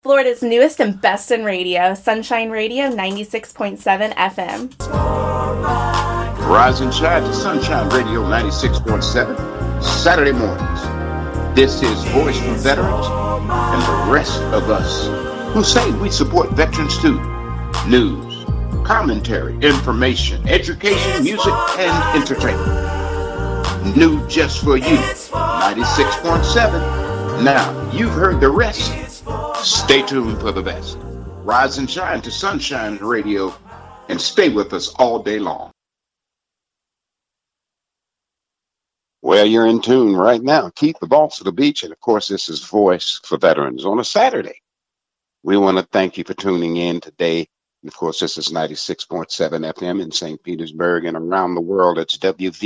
Florida's newest and best in radio, Sunshine Radio 96.7 FM. Rise and shine to Sunshine Radio 96.7, Saturday mornings. This is Voice for Veterans and the rest of us who say we support veterans too. News, commentary, information, education, music, and entertainment. New just for you, 96.7. Now, you've heard the rest. Stay tuned for the best. Rise and shine to Sunshine Radio and stay with us all day long. Well, you're in tune right now. Keith, the boss of the beach. And of course, this is Voice for Veterans on a Saturday. We want to thank you for tuning in today. And of course, this is 96.7 FM in St. Petersburg and around the world. It's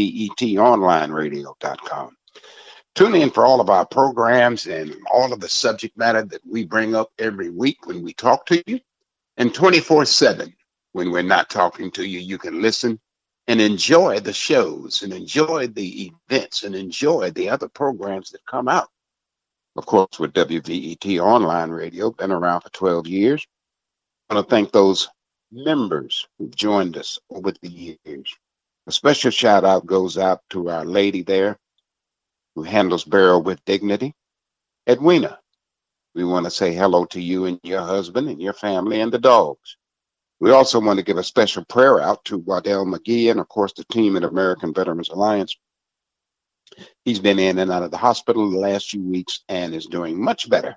WVETonlineradio.com. Tune in for all of our programs and all of the subject matter that we bring up every week when we talk to you. And 24/7, when we're not talking to you, you can listen and enjoy the shows and enjoy the events and enjoy the other programs that come out. Of course, with WVET Online Radio, been around for 12 years. I want to thank those members who've joined us over the years. A special shout out goes out to our lady there who handles burial with dignity, Edwina. We want to say hello to you and your husband and your family and the dogs. We also want to give a special prayer out to Waddell McGee and, of course, the team at American Veterans Alliance. He's been in and out of the hospital the last few weeks and is doing much better.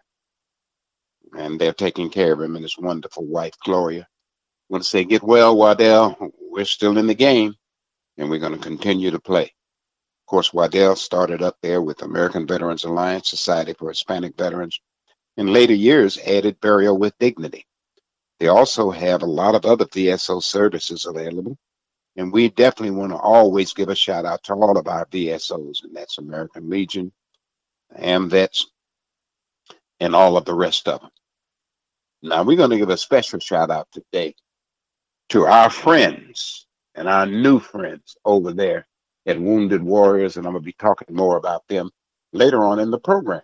And they're taking care of him and his wonderful wife, Gloria. I want to say, get well, Waddell. We're still in the game, and we're going to continue to play. Of course, Waddell started up there with American Veterans Alliance, Society for Hispanic Veterans. In later years, added Burial with Dignity. They also have a lot of other VSO services available. And we definitely want to always give a shout out to all of our VSOs, and that's American Legion, AMVETS, and all of the rest of them. Now, we're going to give a special shout out today to our friends and our new friends over there at Wounded Warriors, and I'm going to be talking more about them later on in the program.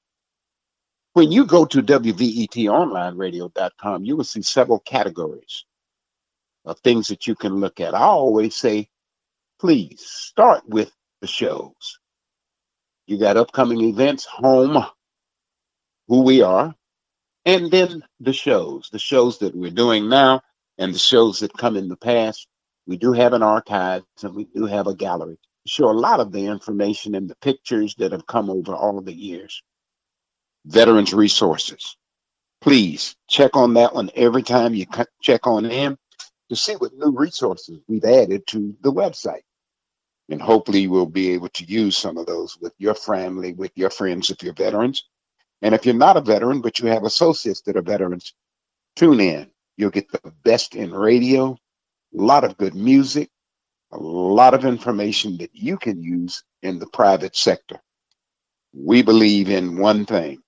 When you go to WVETonlineradio.com, you will see several categories of things that you can look at. I always say, please start with the shows. You got upcoming events, home, who we are, and then the shows that we're doing now and the shows that come in the past. We do have an archive and we do have a gallery to show a lot of the information and the pictures that have come over all of the years. Veterans Resources. Please check on that one every time you check on them to see what new resources we've added to the website. And hopefully we'll be able to use some of those with your family, with your friends if you're veterans. And if you're not a veteran, but you have associates that are veterans, tune in. You'll get the best in radio, a lot of good music, a lot of information that you can use in the private sector. We believe in one thing.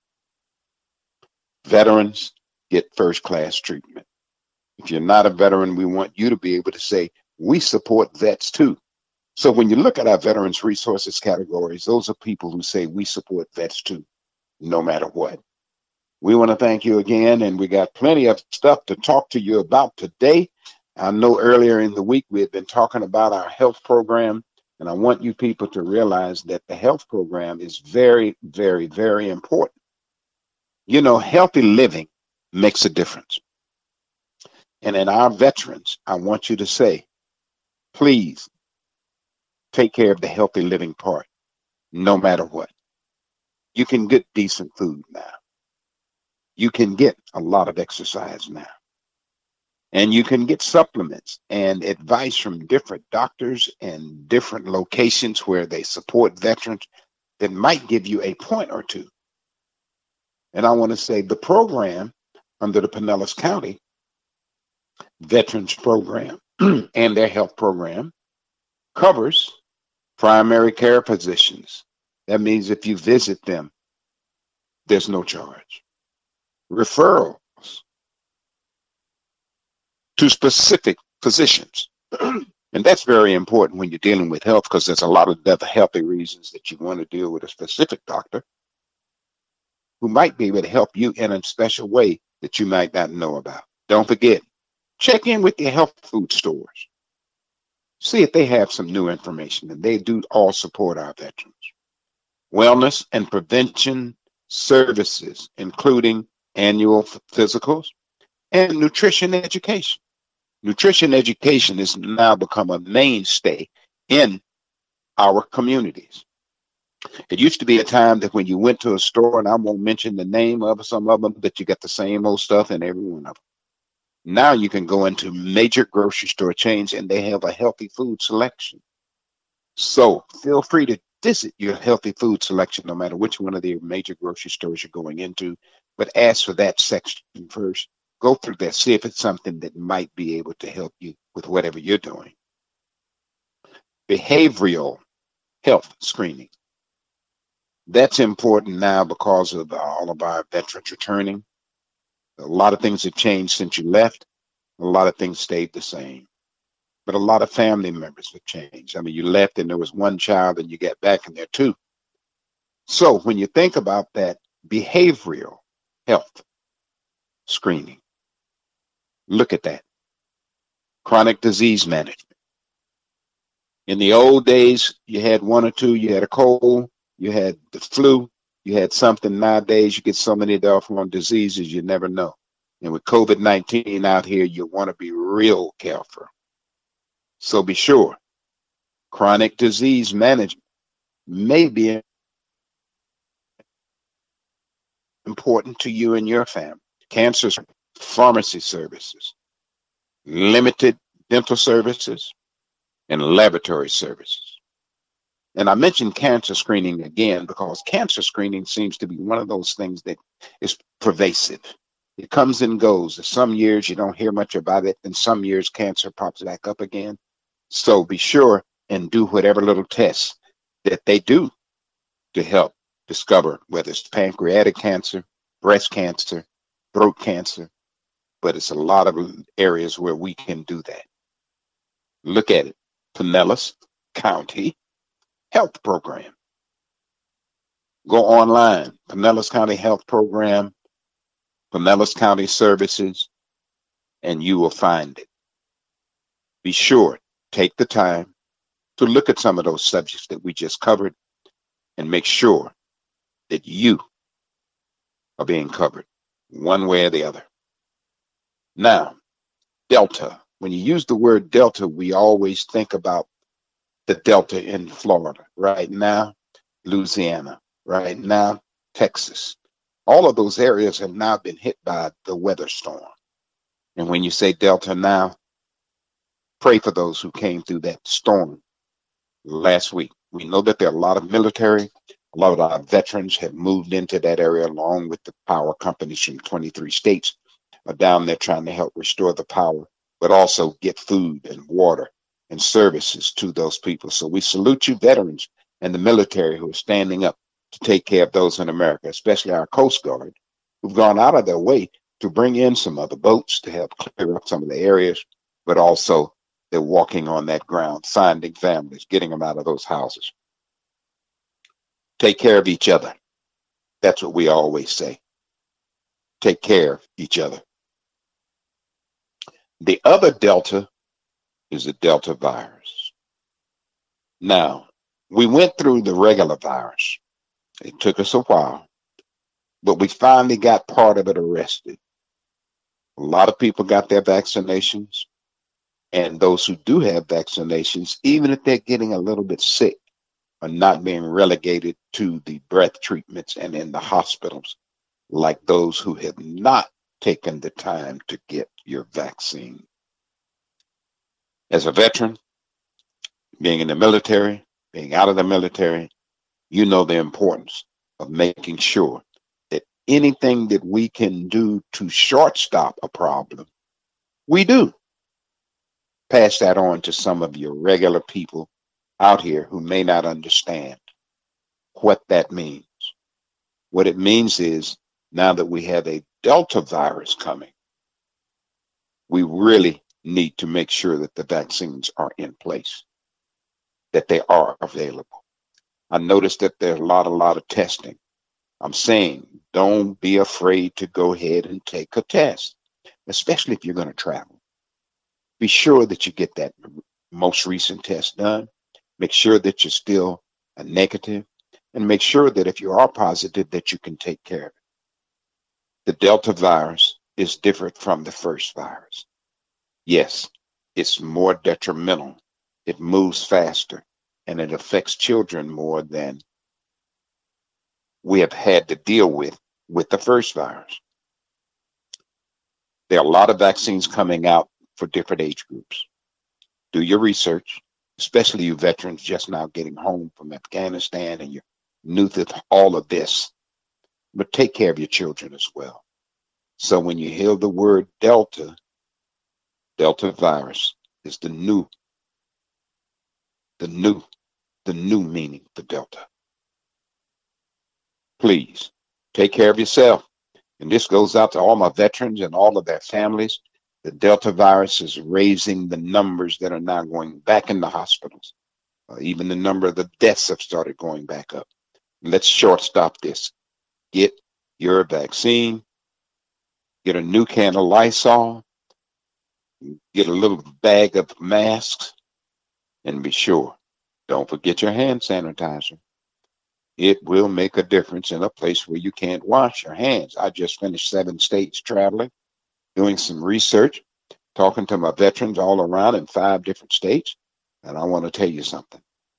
Veterans get first-class treatment. If you're not a veteran, we want you to be able to say, we support vets too. So when you look at our Veterans Resources categories, those are people who say we support vets too, no matter what. We want to thank you again, and we got plenty of stuff to talk to you about today. I know earlier in the week we had been talking about our health program, and I want you people to realize that the health program is very, very, very important. You know, healthy living makes a difference. And in our veterans, I want you to say, please take care of the healthy living part, no matter what. You can get decent food now. You can get a lot of exercise now. And you can get supplements and advice from different doctors and different locations where they support veterans that might give you a point or two. And I want to say the program under the Pinellas County Veterans Program and their health program covers primary care physicians. That means if you visit them, there's no charge. Referrals to specific physicians. And that's very important when you're dealing with health, because there's a lot of other healthy reasons that you want to deal with a specific doctor. who might be able to help you in a special way that you might not know about. Don't forget, check in with your health food stores. See if they have some new information, and they do all support our veterans. Wellness and prevention services, including annual physicals and nutrition education. Nutrition education has now become a mainstay in our communities. It used to be a time that when you went to a store, and I won't mention the name of some of them, that you got the same old stuff in every one of them. Now you can go into major grocery store chains and they have a healthy food selection. So feel free to visit your healthy food selection, no matter which one of the major grocery stores you're going into, but ask for that section first. Go through that, see if it's something that might be able to help you with whatever you're doing. Behavioral health screening. That's important now because of all of our veterans returning. A lot of things have changed since you left. A lot of things stayed the same. But a lot of family members have changed. I mean, you left and there was one child and you got back and there two. So when you think about that behavioral health screening, look at that. Chronic disease management. In the old days, you had one or two, you had a cold, you had the flu, you had something. Nowadays, you get so many different diseases you never know. And with COVID-19 out here, you want to be real careful. So be sure, chronic disease management may be important to you and your family. Cancer, pharmacy services, limited dental services, and laboratory services. And I mentioned cancer screening again because cancer screening seems to be one of those things that is pervasive. It comes and goes. Some years you don't hear much about it, and some years cancer pops back up again. So be sure and do whatever little tests that they do to help discover whether it's pancreatic cancer, breast cancer, throat cancer, but it's a lot of areas where we can do that. Look at it. Pinellas County Health Program. Go online, Pinellas County Health Program, Pinellas County Services, and you will find it. Be sure, take the time to look at some of those subjects that we just covered and make sure that you are being covered one way or the other. Now, Delta. When you use the word Delta, we always think about the Delta in Florida. Right now, Louisiana. Right now, Texas. All of those areas have now been hit by the weather storm. And when you say Delta now, pray for those who came through that storm last week. We know that there are a lot of military, a lot of our veterans have moved into that area along with the power companies from 23 states are down there trying to help restore the power, but also get food and water and services to those people. So we salute you, veterans, and the military who are standing up to take care of those in America, especially our Coast Guard, who've gone out of their way to bring in some other boats to help clear up some of the areas, but also they're walking on that ground, finding families, getting them out of those houses. Take care of each other. That's what we always say. Take care of each other. The other Delta is the Delta virus. Now, we went through the regular virus. It took us a while, but we finally got part of it arrested. A lot of people got their vaccinations, and those who do have vaccinations, even if they're getting a little bit sick, are not being relegated to the breath treatments and in the hospitals like those who have not taken the time to get your vaccine. As a veteran, being in the military, being out of the military, you know the importance of making sure that anything that we can do to shortstop a problem, we do. Pass that on to some of your regular people out here who may not understand what that means. What it means is now that we have a Delta virus coming, we really need to make sure that the vaccines are in place, that they are available. I noticed that there's a lot of testing. I'm saying don't be afraid to go ahead and take a test, especially if you're going to travel. Be sure that you get that most recent test done. Make sure that you're still a negative, and make sure that if you are positive that you can take care of it. The Delta virus is different from the first virus. Yes, it's more detrimental. It moves faster and it affects children more than we have had to deal with the first virus. There are a lot of vaccines coming out for different age groups. Do your research, especially you veterans just now getting home from Afghanistan and you're new to all of this. But take care of your children as well. So when you hear the word Delta virus is the new meaning for Delta. Please take care of yourself. And this goes out to all my veterans and all of their families. The Delta virus is raising the numbers that are now going back in the hospitals. Even the number of the deaths have started going back up. Let's shortstop this. Get your vaccine. Get a new can of Lysol. Get a little bag of masks. And be sure, don't forget your hand sanitizer. It will make a difference in a place where you can't wash your hands. I just finished 7 states traveling, doing some research, talking to my veterans all around in 5 different states. And I want to tell you something.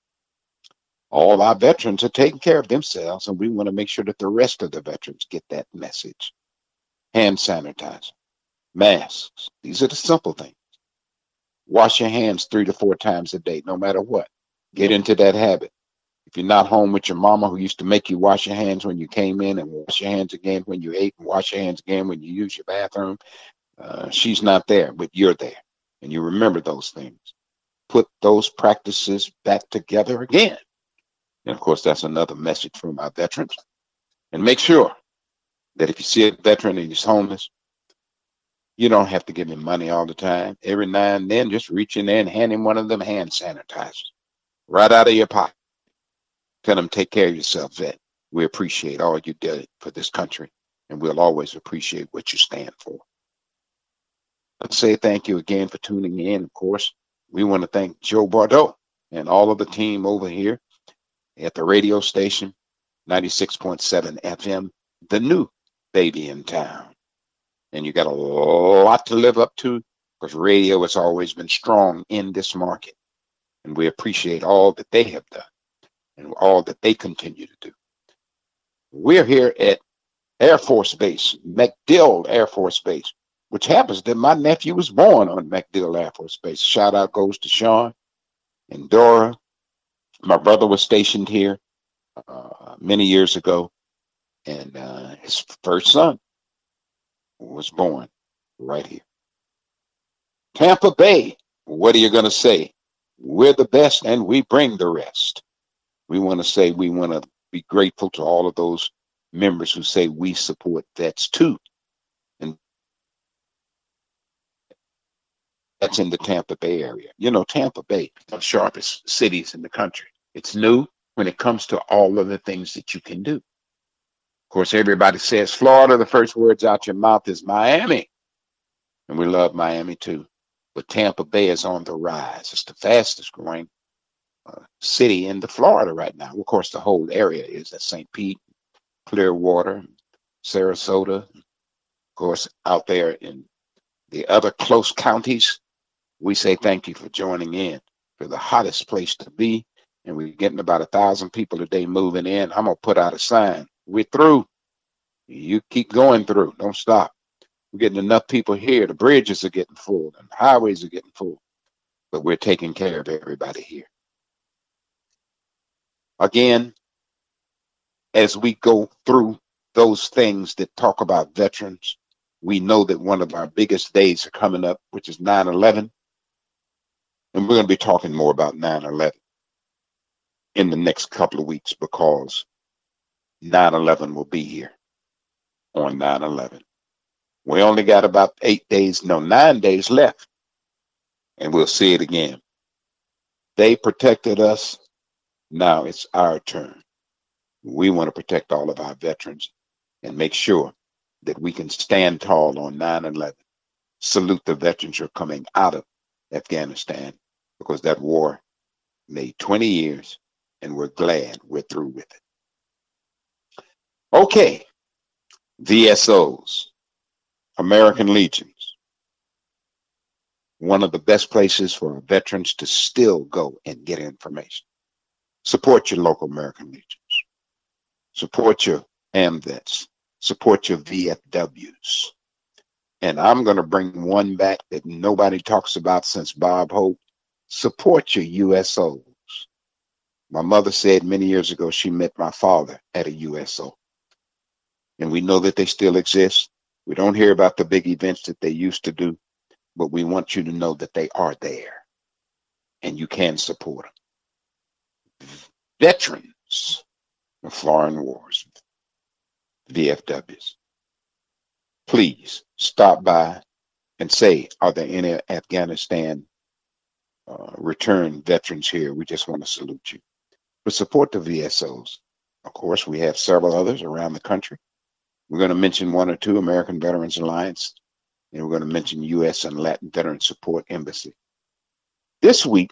All our veterans are taking care of themselves, and we want to make sure that the rest of the veterans get that message. Hand sanitizer, masks. These are the simple things. Wash your hands 3 to 4 times a day, no matter what. Get into that habit. If you're not home with your mama who used to make you wash your hands when you came in and wash your hands again when you ate and wash your hands again when you use your bathroom, she's not there, but you're there. And you remember those things. Put those practices back together again. And of course, that's another message from our veterans. And make sure that if you see a veteran and he's homeless, you don't have to give him money all the time. Every now and then, just reach in there and hand him one of them hand sanitizers right out of your pocket. Tell him, take care of yourself, vet. We appreciate all you did for this country, and we'll always appreciate what you stand for. Let's say thank you again for tuning in. Of course, we want to thank Joe Bordeaux and all of the team over here at the radio station, 96.7 FM, the new baby in town. And you got a lot to live up to because radio has always been strong in this market. And we appreciate all that they have done and all that they continue to do. We're here at Air Force Base, MacDill Air Force Base, which happens that my nephew was born on MacDill Air Force Base. Shout out goes to Sean and Dora. My brother was stationed here many years ago, and his first son was born right here. Tampa Bay, what are you going to say? We're the best and we bring the rest. We want to say we want to be grateful to all of those members who say we support vets too. And that's in the Tampa Bay area. You know, Tampa Bay, one of the sharpest cities in the country. It's new when it comes to all of the things that you can do. Of course, everybody says Florida, the first words out your mouth is Miami. And we love Miami too. But Tampa Bay is on the rise. It's the fastest growing city in the Florida right now. Of course, the whole area is at St. Pete, Clearwater, Sarasota. Of course, out there in the other close counties, we say thank you for joining in for the hottest place to be. And we're getting about 1,000 people a day moving in. I'm going to put out a sign. We're through. You keep going through. Don't stop. We're getting enough people here. The bridges are getting full and the highways are getting full. But we're taking care of everybody here. Again, as we go through those things that talk about veterans, we know that one of our biggest days are coming up, which is 9/11. And we're going to be talking more about 9/11 in the next couple of weeks because 9/11 will be here on 9/11. We only got about 9 days left, and we'll see it again. They protected us. Now it's our turn. We want to protect all of our veterans and make sure that we can stand tall on 9/11. Salute the veterans who are coming out of Afghanistan, because that war made 20 years and we're glad we're through with it. Okay, VSOs, American Legions, one of the best places for veterans to still go and get information. Support your local American Legions. Support your AMVETS. Support your VFWs. And I'm going to bring one back that nobody talks about since Bob Hope. Support your USOs. My mother said many years ago she met my father at a USO. And we know that they still exist. We don't hear about the big events that they used to do, but we want you to know that they are there and you can support them. Veterans of foreign wars, VFWs, please stop by and say, are there any Afghanistan return veterans here? We just want to salute you. But support the VSOs. Of course, we have several others around the country. We're going to mention one or two: American Veterans Alliance, and we're going to mention U.S. and Latin Veteran Support Embassy. This week,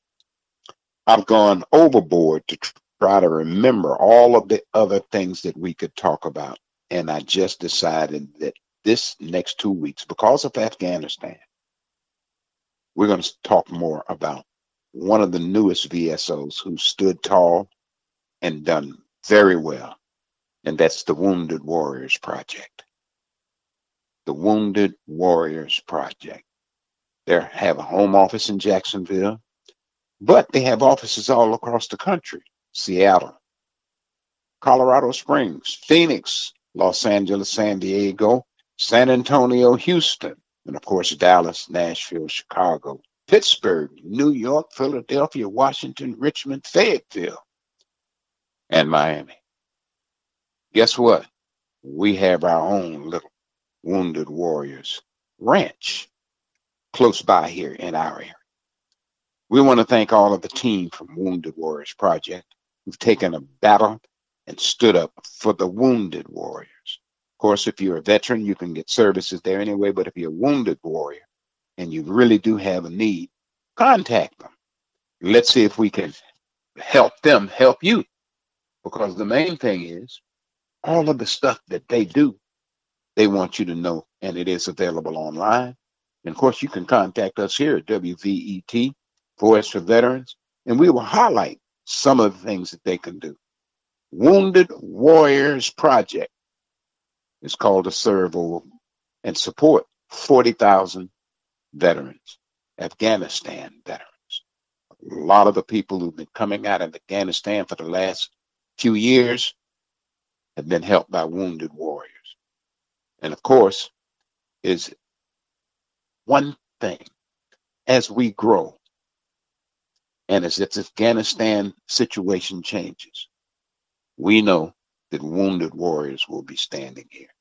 I've gone overboard to try to remember all of the other things that we could talk about. And I just decided that this next 2 weeks, because of Afghanistan, we're going to talk more about one of the newest VSOs who stood tall and done very well. And that's the Wounded Warriors Project. The Wounded Warriors Project. They have a home office in Jacksonville, but they have offices all across the country: Seattle, Colorado Springs, Phoenix, Los Angeles, San Diego, San Antonio, Houston, and of course Dallas, Nashville, Chicago, Pittsburgh, New York, Philadelphia, Washington, Richmond, Fayetteville, and Miami. Guess what? We have our own little Wounded Warriors ranch close by here in our area. We want to thank all of the team from Wounded Warriors Project who've taken a battle and stood up for the wounded warriors. Of course, if you're a veteran, you can get services there anyway, but if you're a wounded warrior and you really do have a need, contact them. Let's see if we can help them help you, because the main thing is all of the stuff that they do, they want you to know, and it is available online. And of course, you can contact us here at WVET, Voice for Veterans, and we will highlight some of the things that they can do. Wounded Warriors Project is called to serve and support 40,000 veterans, Afghanistan veterans. A lot of the people who've been coming out of Afghanistan for the last few years have been helped by Wounded Warriors. And of course, is one thing, as we grow and as this Afghanistan situation changes, we know that Wounded Warriors will be standing here.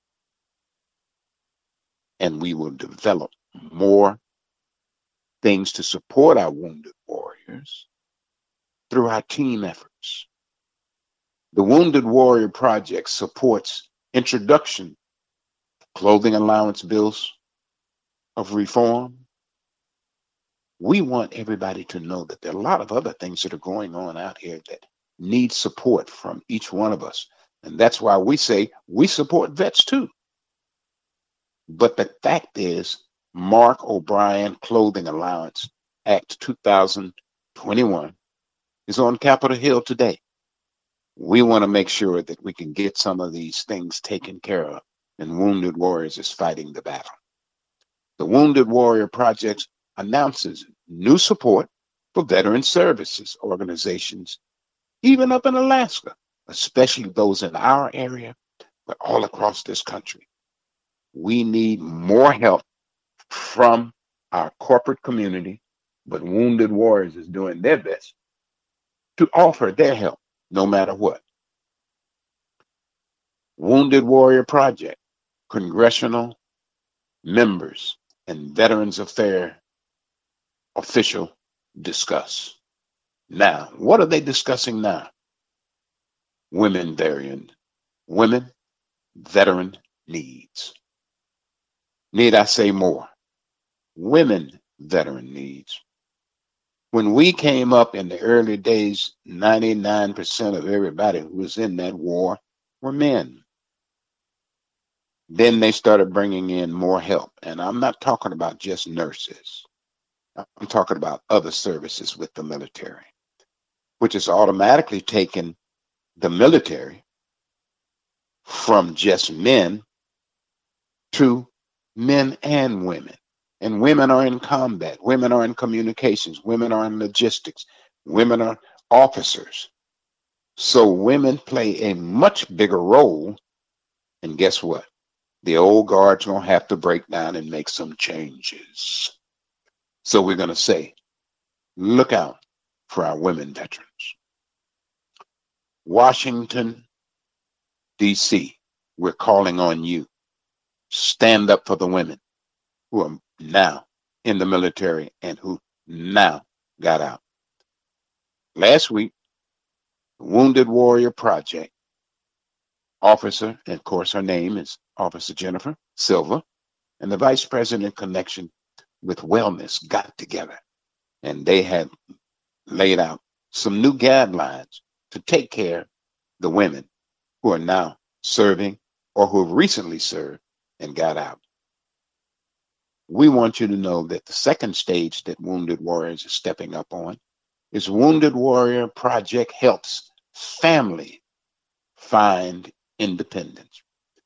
And we will develop more things to support our Wounded Warriors through our team efforts. The Wounded Warrior Project supports introduction clothing allowance bills of reform. We want everybody to know that there are a lot of other things that are going on out here that need support from each one of us. And that's why we say we support vets too. But the fact is, Mark O'Brien Clothing Allowance Act 2021 is on Capitol Hill today. We want to make sure that we can get some of these things taken care of, and Wounded Warriors is fighting the battle. The Wounded Warrior Project announces new support for veteran services organizations, even up in Alaska, especially those in our area, but all across this country. We need more help from our corporate community, but Wounded Warriors is doing their best to offer their help no matter what. Wounded Warrior Project, congressional members and Veterans Affairs official discuss. Now, what are they discussing now? women women veteran needs. Need I say more? Women veteran needs. When we came up in the early days, 99% of everybody who was in that war were men. Then they started bringing in more help. And I'm not talking about just nurses. I'm talking about other services with the military, which has automatically taken the military from just men to men and women. And women are in combat, women are in communications, women are in logistics, women are officers. So women play a much bigger role. And guess what? The old guard's going to have to break down and make some changes. So we're going to say, look out for our women veterans. Washington, D.C., we're calling on you. Stand up for the women who are now in the military and who now got out. Last week, the Wounded Warrior Project officer, and of course her name is Officer Jennifer Silva, and the Vice President in connection with wellness got together, and they had laid out some new guidelines to take care of the women who are now serving or who have recently served and got out. We want you to know that the second stage that Wounded Warriors is stepping up on is Wounded Warrior Project helps family find independence.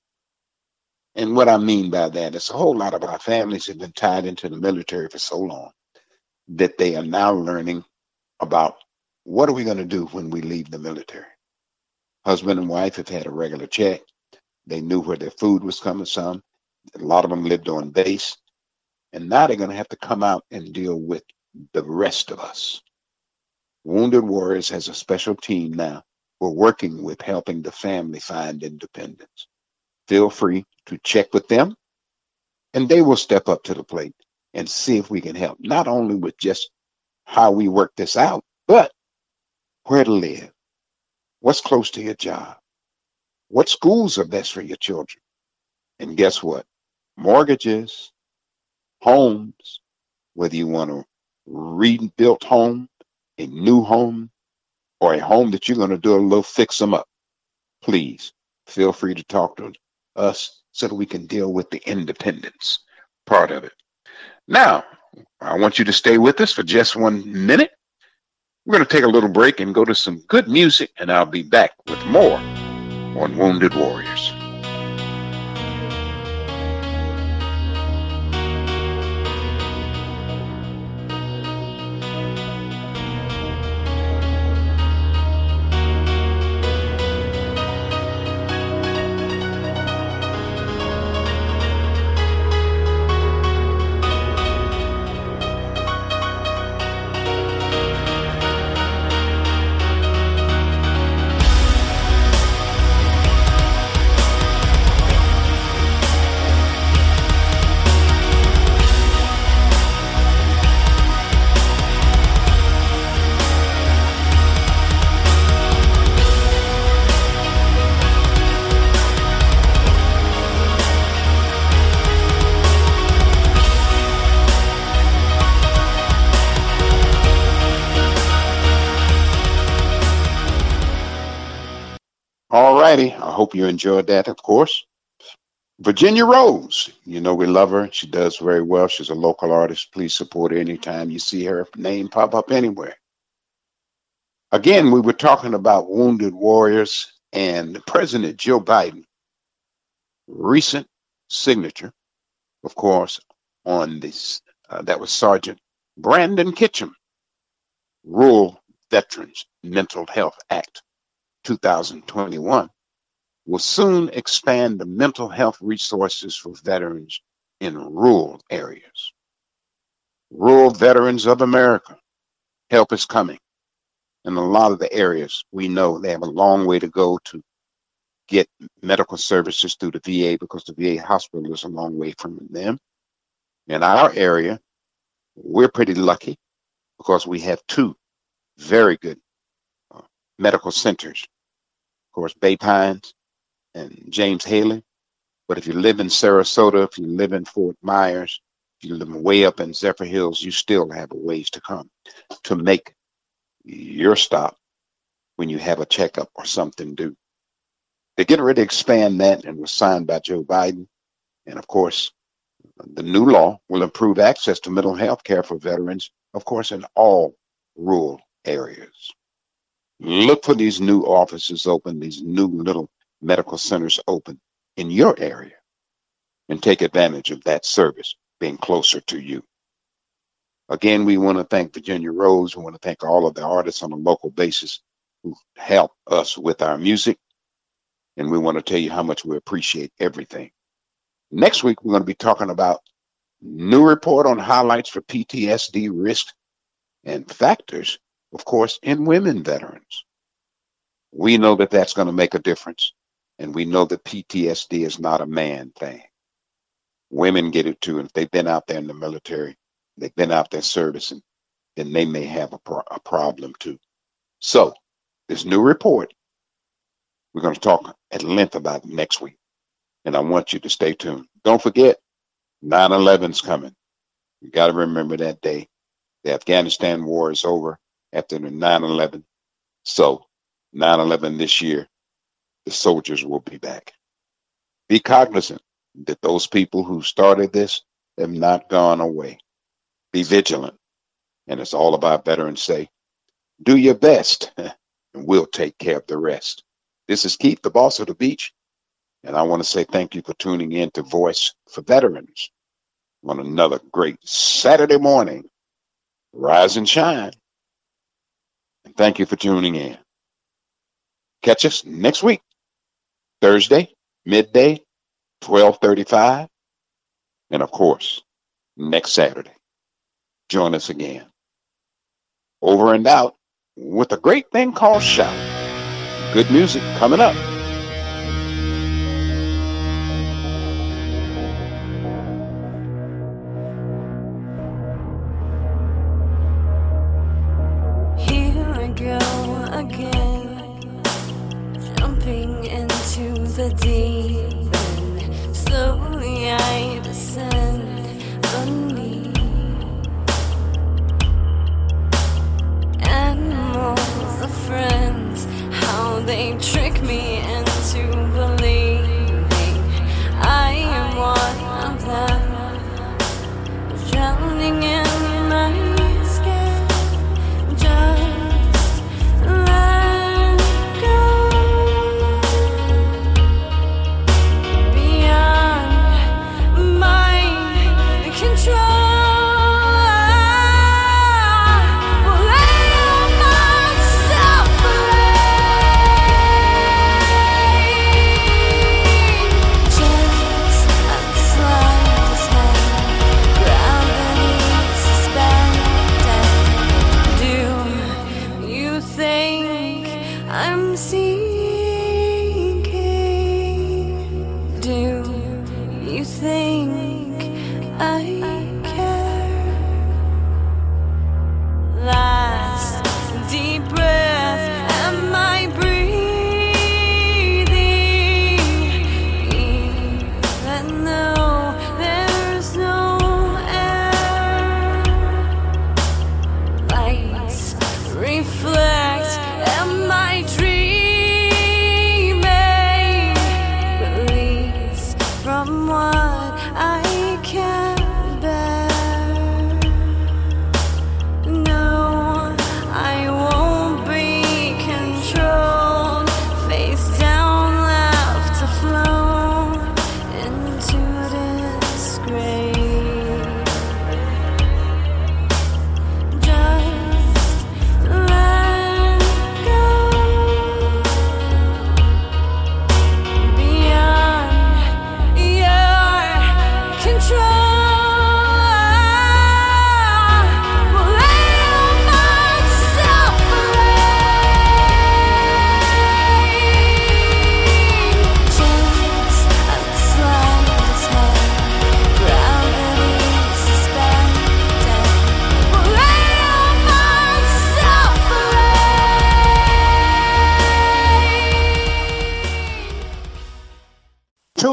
And what I mean by that is a whole lot of our families have been tied into the military for so long that they are now learning about what are we going to do when we leave the military. Husband and wife have had a regular check. They knew where their food was coming from. A lot of them lived on base. And now they're going to have to come out and deal with the rest of us. Wounded Warriors has a special team now. We're working with helping the family find independence. Feel free to check with them, and they will step up to the plate and see if we can help, not only with just how we work this out, but where to live, what's close to your job, what schools are best for your children. And guess what? Mortgages, homes, whether you want a rebuilt home, a new home, or a home that you're going to do a little fix them up, please feel free to talk to us so that we can deal with the independence part of it. Now, I want you to stay with us for just 1 minute. We're going to take a little break and go to some good music, and I'll be back with more on Wounded Warriors. All righty. I hope you enjoyed that, of course. Virginia Rose, you know we love her. She does very well. She's a local artist. Please support her anytime you see her name pop up anywhere. Again, we were talking about Wounded Warriors and President Joe Biden. Recent signature, of course, on this, that was Sergeant Brandon Kitchen, Rural Veterans Mental Health Act 2021, will soon expand the mental health resources for veterans in rural areas. Rural Veterans of America, help is coming. In a lot of the areas, we know they have a long way to go to get medical services through the VA because the VA hospital is a long way from them. In our area, we're pretty lucky because we have two very good medical centers of course, Bay Pines and James Haley. But if you live in Sarasota, if you live in Fort Myers, if you live way up in Zephyr Hills, you still have a ways to come to make your stop when you have a checkup or something due. They're getting ready to expand that and was signed by Joe Biden. And of course, the new law will improve access to mental health care for veterans, of course, in all rural areas. Look for these new offices open, these new little medical centers open in your area, and take advantage of that service being closer to you. Again, we want to thank Virginia Rose. We want to thank all of the artists on a local basis who help us with our music. And we want to tell you how much we appreciate everything. Next week, we're going to be talking about new report on highlights for PTSD risk and factors, of course, in women veterans. We know that that's going to make a difference. And we know that PTSD is not a man thing. Women get it too. And if they've been out there in the military, they've been out there servicing, then they may have a problem too. So this new report, we're going to talk at length about it next week. And I want you to stay tuned. Don't forget, 9/11's coming. You got to remember that day. The Afghanistan war is over after the 9/11. So 9/11 this year, the soldiers will be back. Be cognizant that those people who started this have not gone away. Be vigilant. And it's all about Veterans Say. Do your best, and we'll take care of the rest. This is Keith, the boss of the beach. And I want to say thank you for tuning in to Voice for Veterans on another great Saturday morning. Rise and shine. And thank you for tuning in. Catch us next week, Thursday, midday, 12:35. And of course, next Saturday. Join us again. Over and out with a great thing called Shout. Good music coming up. Here I go again, jumping into the deep end. Slowly I descend beneath. Animals are friends, how they trick me into believing I am one of them, drowning in my skin. Just let go. Beyond my control. I'm sinking. Do you think I care? Last deep breath, am I breathing? Even though there's no air, lights reflect. Am I dreaming? Release from what I can't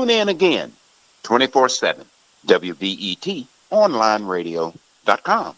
Tune in again 24/7. WVET onlineradio.com.